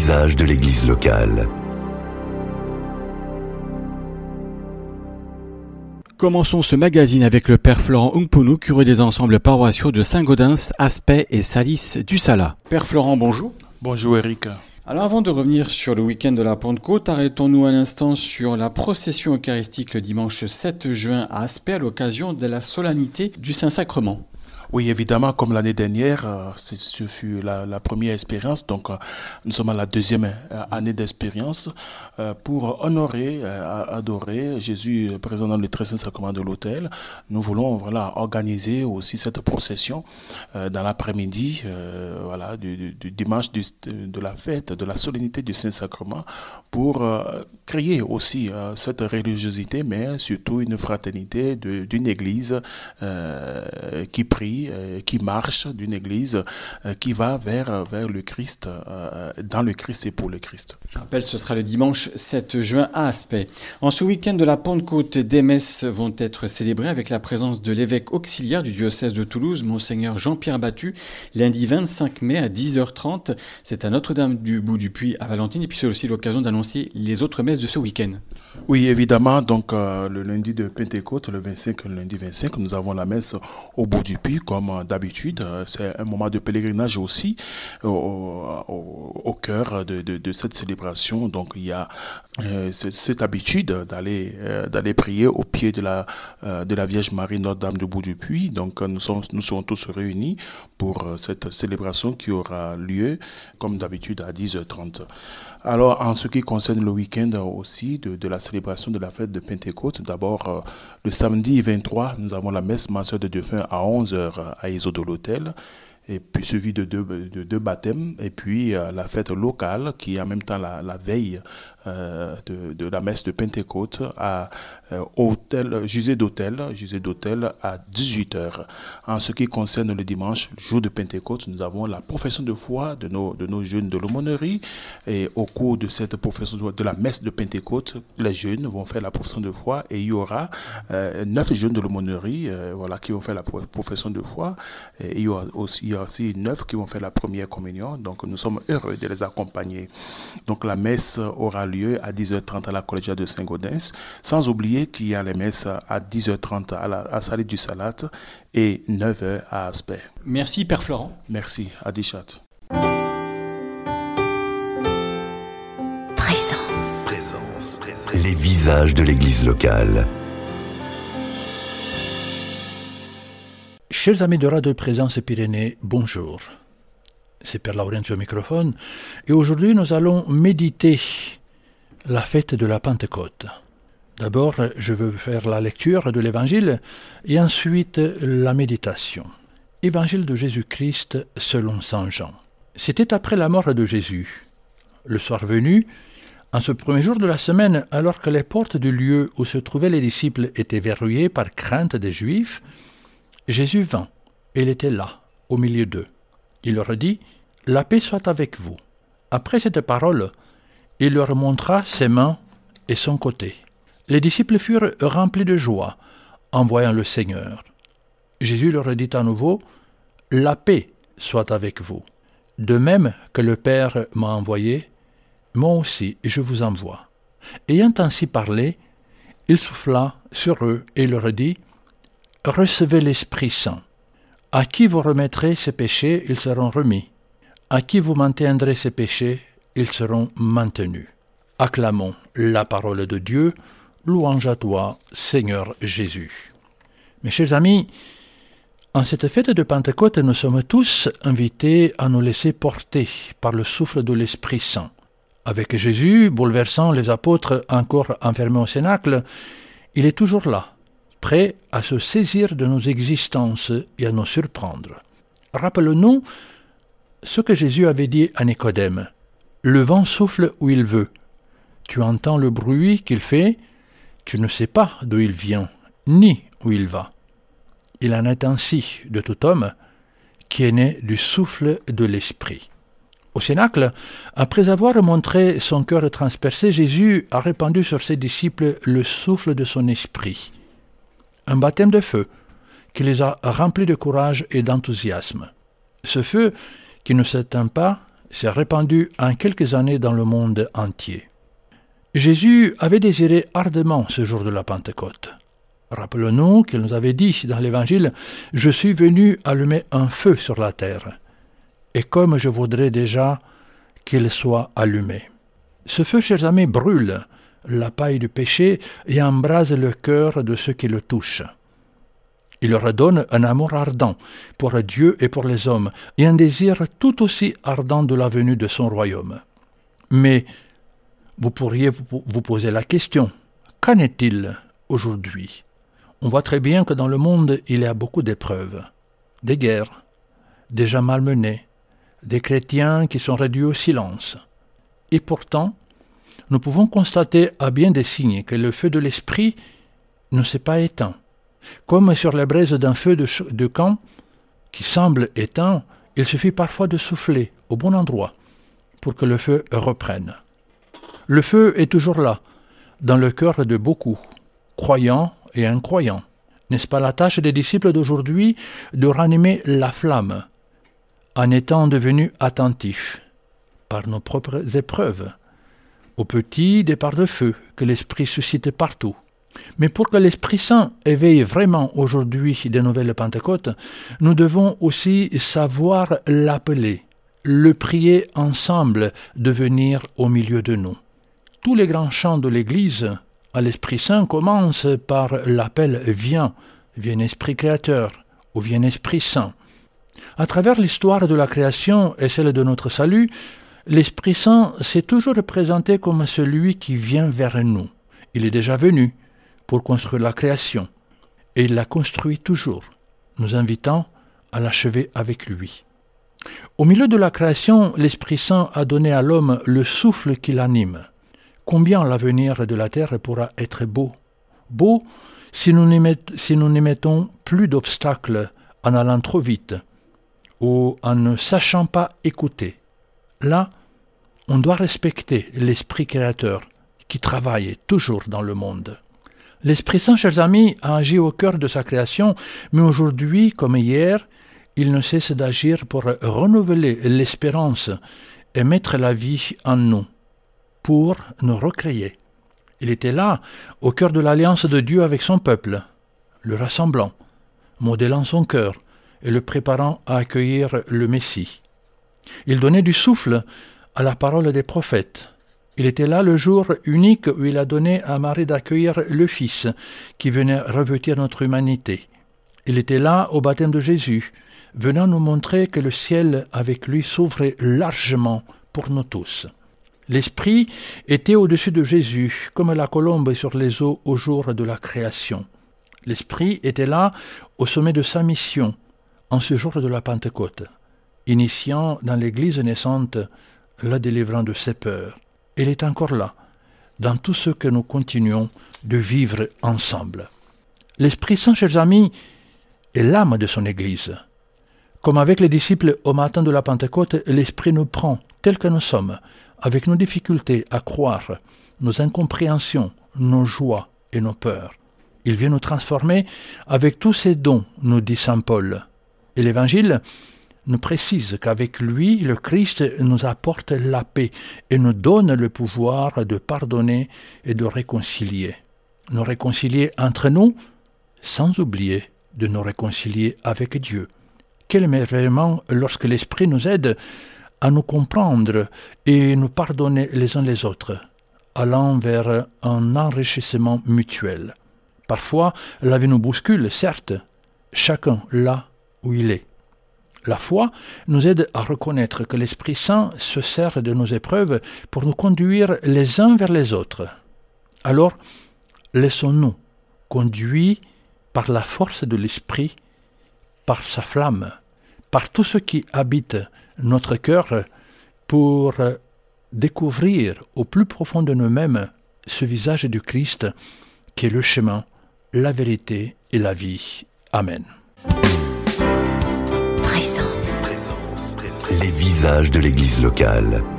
visages de l'église locale. Commençons ce magazine avec le père Florent Ungpunu, curé des ensembles paroissiaux de Saint-Gaudens, Aspet et Salis du Sala. Père Florent, bonjour. Bonjour Eric. Alors avant de revenir sur le week-end de la Pentecôte, arrêtons-nous un instant sur la procession eucharistique le dimanche 7 juin à Aspet à l'occasion de la solennité du Saint-Sacrement. Oui, évidemment, comme l'année dernière, ce fut la première expérience, donc nous sommes à la deuxième année d'expérience pour honorer, adorer Jésus présent dans le très saint sacrement de l'autel. Nous voulons organiser aussi cette procession dans l'après-midi du dimanche de la fête, de la solennité du Saint-Sacrement pour créer aussi cette religiosité, mais surtout une fraternité d'une église qui prie, qui marche, d'une église qui va vers le Christ, dans le Christ et pour le Christ. Je rappelle, ce sera le dimanche 7 juin à Aspet. En ce week-end de la Pentecôte, des messes vont être célébrées avec la présence de l'évêque auxiliaire du diocèse de Toulouse, Monseigneur Jean-Pierre Battu, lundi 25 mai à 10h30. C'est à Notre-Dame du Bout du Puy à Valentine, et puis c'est aussi l'occasion d'annoncer les autres messes de ce week-end. Oui, évidemment, donc le lundi de Pentecôte, le lundi 25, nous avons la messe au Bout du Puy, comme d'habitude. C'est un moment de pèlerinage aussi au cœur de cette célébration. Donc il y a cette habitude d'aller prier au pied de la Vierge Marie Notre-Dame du Bout du Puy. Donc nous serons tous réunis pour cette célébration qui aura lieu comme d'habitude à 10h30. Alors, en ce qui concerne le week-end aussi de la célébration de la fête de Pentecôte, d'abord, le samedi 23, nous avons la messe mensuelle de défunts à 11h à Iso de l'Hôtel, et puis suivi de deux baptêmes, et puis la fête locale qui est en même temps la veille de la messe de Pentecôte à Jusée d'Hôtel à 18h. En ce qui concerne le dimanche, le jour de Pentecôte, nous avons la profession de foi de nos jeunes de l'aumônerie, et au cours de cette profession de foi, de la messe de Pentecôte, les jeunes vont faire la profession de foi, et il y aura 9 jeunes de l'aumônerie qui vont faire la profession de foi, et il y aura aussi 9 qui vont faire la première communion. Donc nous sommes heureux de les accompagner. Donc la messe aura lieu à 10h30 à la collégiale de Saint-Gaudens, sans oublier qu'il y a les messes à 10h30 à Salis du Sala et 9h à Aspet. Merci Père Florent. Merci, Adichat. Présence. Les visages de l'église locale. Chers amis de Radio Présence Pyrénées, bonjour. C'est Père Laurentio au microphone, et aujourd'hui nous allons méditer la fête de la Pentecôte. D'abord, je veux faire la lecture de l'Évangile et ensuite la méditation. Évangile de Jésus-Christ selon saint Jean. C'était après la mort de Jésus. Le soir venu, en ce premier jour de la semaine, alors que les portes du lieu où se trouvaient les disciples étaient verrouillées par crainte des Juifs, Jésus vint, et il était là, au milieu d'eux. Il leur dit « La paix soit avec vous ». Après cette parole, il leur montra ses mains et son côté. Les disciples furent remplis de joie en voyant le Seigneur. Jésus leur dit à nouveau « La paix soit avec vous. De même que le Père m'a envoyé, moi aussi je vous envoie. » Ayant ainsi parlé, il souffla sur eux et leur dit « Recevez l'Esprit Saint. À qui vous remettrez ses péchés, ils seront remis. À qui vous maintiendrez ses péchés, ils seront maintenus. » Acclamons la parole de Dieu. Louange à toi, Seigneur Jésus. Mes chers amis, en cette fête de Pentecôte, nous sommes tous invités à nous laisser porter par le souffle de l'Esprit Saint. Avec Jésus, bouleversant les apôtres encore enfermés au cénacle, il est toujours là, prêt à se saisir de nos existences et à nous surprendre. Rappelons-nous ce que Jésus avait dit à Nicodème. « Le vent souffle où il veut. Tu entends le bruit qu'il fait, tu ne sais pas d'où il vient, ni où il va. » Il en est ainsi de tout homme qui est né du souffle de l'Esprit. Au Cénacle, après avoir montré son cœur transpercé, Jésus a répandu sur ses disciples le souffle de son esprit, un baptême de feu qui les a remplis de courage et d'enthousiasme. Ce feu qui ne s'éteint pas s'est répandu en quelques années dans le monde entier. Jésus avait désiré ardemment ce jour de la Pentecôte. Rappelons-nous qu'il nous avait dit dans l'Évangile « Je suis venu allumer un feu sur la terre, et comme je voudrais déjà qu'il soit allumé. » Ce feu, chers amis, brûle la paille du péché et embrase le cœur de ceux qui le touchent. Il leur donne un amour ardent pour Dieu et pour les hommes, et un désir tout aussi ardent de la venue de son royaume. Mais vous pourriez vous poser la question, qu'en est-il aujourd'hui ? On voit très bien que dans le monde, il y a beaucoup d'épreuves, des guerres, des gens malmenés, des chrétiens qui sont réduits au silence. Et pourtant, nous pouvons constater à bien des signes que le feu de l'esprit ne s'est pas éteint. Comme sur les braises d'un feu de camp qui semble éteint, il suffit parfois de souffler au bon endroit pour que le feu reprenne. Le feu est toujours là, dans le cœur de beaucoup, croyants et incroyants. N'est-ce pas la tâche des disciples d'aujourd'hui de ranimer la flamme en étant devenus attentifs par nos propres épreuves aux petits départs de feu que l'Esprit suscite partout? Mais pour que l'Esprit Saint éveille vraiment aujourd'hui des nouvelles Pentecôtes, nous devons aussi savoir l'appeler, le prier ensemble de venir au milieu de nous. Tous les grands chants de l'Église à l'Esprit Saint commencent par l'appel « Viens, viens Esprit Créateur » ou « Viens Esprit Saint ». À travers l'histoire de la création et celle de notre salut, l'Esprit Saint s'est toujours présenté comme celui qui vient vers nous. Il est déjà venu pour construire la création, et il la construit toujours, nous invitant à l'achever avec lui. Au milieu de la création, l'Esprit Saint a donné à l'homme le souffle qui l'anime. Combien l'avenir de la terre pourra être beau? Beau si nous n'y mettons plus d'obstacles en allant trop vite ou en ne sachant pas écouter. Là, on doit respecter l'Esprit créateur qui travaille toujours dans le monde. L'Esprit Saint, chers amis, a agi au cœur de sa création, mais aujourd'hui, comme hier, il ne cesse d'agir pour renouveler l'espérance et mettre la vie en nous, pour nous recréer. Il était là, au cœur de l'alliance de Dieu avec son peuple, le rassemblant, modelant son cœur et le préparant à accueillir le Messie. Il donnait du souffle à la parole des prophètes. Il était là le jour unique où il a donné à Marie d'accueillir le Fils qui venait revêtir notre humanité. Il était là au baptême de Jésus, venant nous montrer que le ciel avec lui s'ouvrait largement pour nous tous. L'Esprit était au-dessus de Jésus, comme la colombe sur les eaux au jour de la création. L'Esprit était là au sommet de sa mission, en ce jour de la Pentecôte, initiant dans l'Église naissante la délivrance de ses peurs. Il est encore là, dans tout ce que nous continuons de vivre ensemble. L'Esprit Saint, chers amis, est l'âme de son Église. Comme avec les disciples au matin de la Pentecôte, l'Esprit nous prend tels que nous sommes, avec nos difficultés à croire, nos incompréhensions, nos joies et nos peurs. Il vient nous transformer avec tous ses dons, nous dit saint Paul. Et l'Évangile nous précise qu'avec lui, le Christ nous apporte la paix et nous donne le pouvoir de pardonner et de réconcilier. Nous réconcilier entre nous, sans oublier de nous réconcilier avec Dieu. Quel émerveillement lorsque l'Esprit nous aide à nous comprendre et nous pardonner les uns les autres, allant vers un enrichissement mutuel. Parfois, la vie nous bouscule, certes, chacun là où il est. La foi nous aide à reconnaître que l'Esprit Saint se sert de nos épreuves pour nous conduire les uns vers les autres. Alors, laissons-nous conduits par la force de l'Esprit, par sa flamme, par tout ce qui habite notre cœur pour découvrir au plus profond de nous-mêmes ce visage du Christ qui est le chemin, la vérité et la vie. Amen. Les visages de l'Église locale.